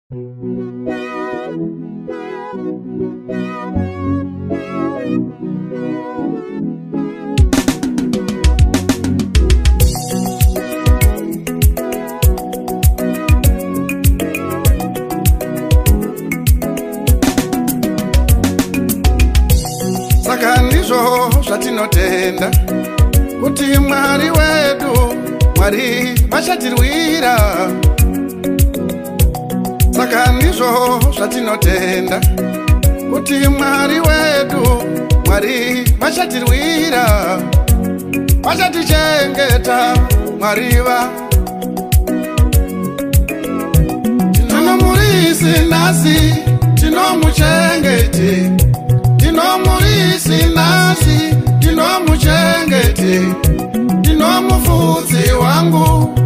Saka ndizvo zvatinotenda kuti Mwari wedu, Mwari vachatirwira. Saka ndizvo zvatinotenda kuti Mwari wedu, Mwari vachatirwira, vachatichengeta Mwariva. Tinomurisi nasi, tinomuchengete. Tinomurisi nasi, tinomuchengete. Tinomufudzi wangu,